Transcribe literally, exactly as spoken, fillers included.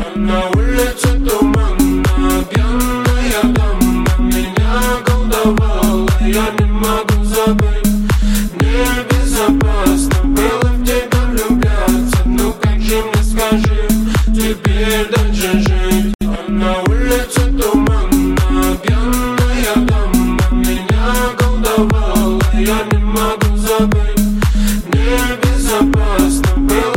А на улице туманно, пьяная дама меня колдовала, я не могу забыть. Небезопасно было в тебя влюбляться, ну как же мне, скажи, теперь дальше жить? А на улице туманно, пьяная дама меня колдовала, я не могу забыть. Небезопасно было